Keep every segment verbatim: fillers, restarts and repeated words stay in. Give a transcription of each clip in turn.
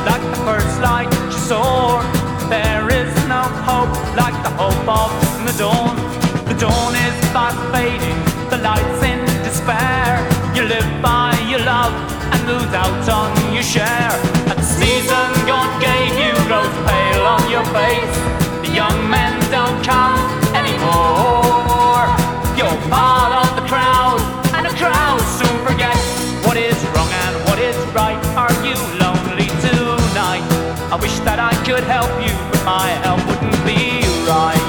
like the first light she saw. There is no hope like the hope of the dawn. The dawn is fast fading, the light's in despair. You live by your love and lose out on your share. And the season God gave you grows pale on your face. The young men don't count anymore. You're part of the crowd, and the crowd soon forgets what is wrong and what is right. Are you lonely tonight? I wish that I could help you, but my help wouldn't be right.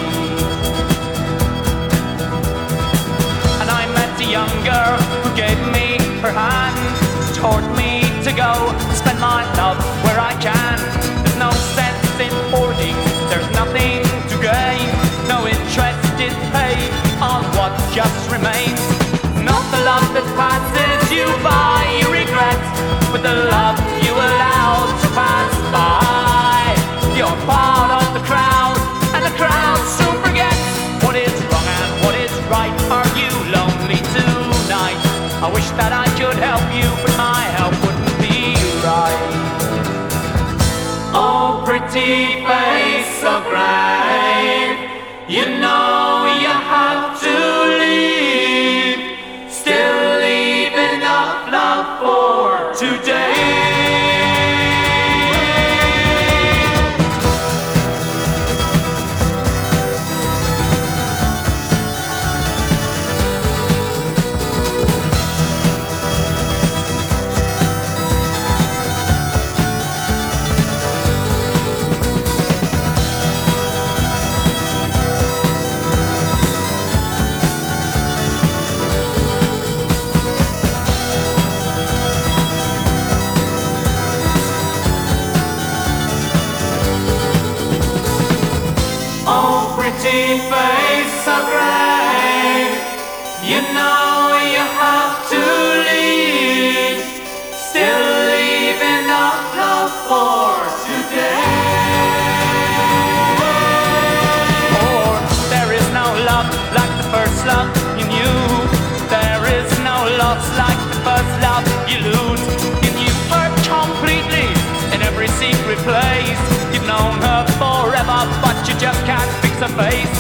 And I met a young girl who gave me her hand, taught me to go spend my love where I can. There's no sense in hoarding, there's nothing to gain. No interest is paid on what just remains. Not the love that passes you by, you regret, but the love you allow to pass by. You're part of the crowd, and the crowd soon forgets what is wrong and what is right. Are you lonely tonight? I wish that I could help you, but my help wouldn't be right. Oh, pretty face so brave, you know you have to leave. Still leave enough love for today. Pretty face so brave, you know you have to leave. Still leave enough love for today. For there is no love like the first love you knew. There is no loss like the first love you lose. You knew her completely in every secret place. You've known her forever, but you just can't fix her face.